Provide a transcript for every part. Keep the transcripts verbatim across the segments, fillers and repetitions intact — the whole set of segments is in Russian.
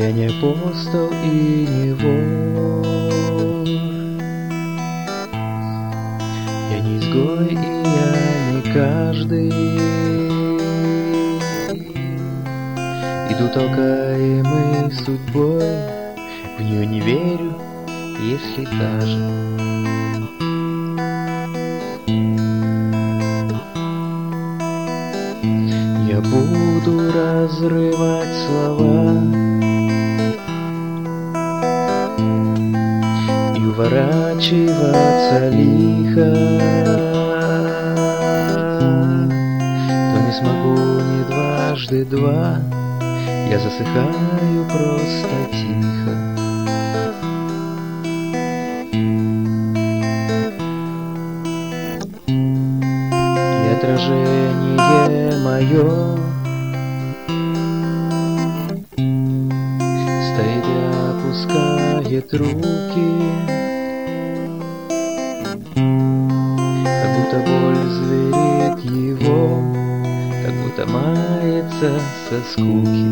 Я не апостол и не вор, я не изгой и я не каждый. Иду толкаемый судьбой, в нее не верю, если даже. Я буду разрывать слова и уворачиваться лихо, то не смогу ни дважды два, я засыхаю просто тихо. И отражение мое стоит и опускает руки, как будто боль зверит его, как будто мается со скуки.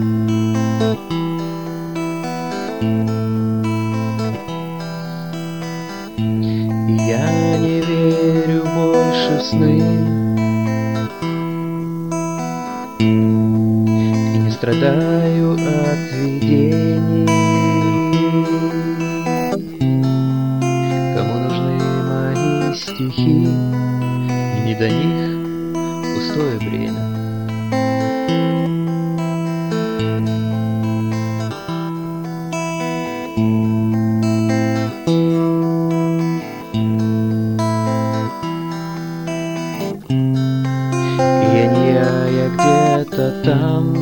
И я не верю больше в сны и не страдаю от видений. Кому нужны мои стихи, и не до них пустое время. Я не я, я где-то там,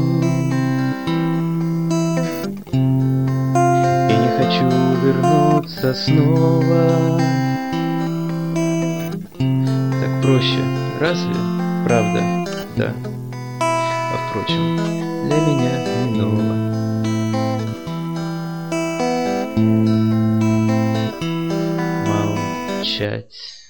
и не хочу вернуться снова. Так проще, разве? Правда? Да. А впрочем, для меня не ново молчать.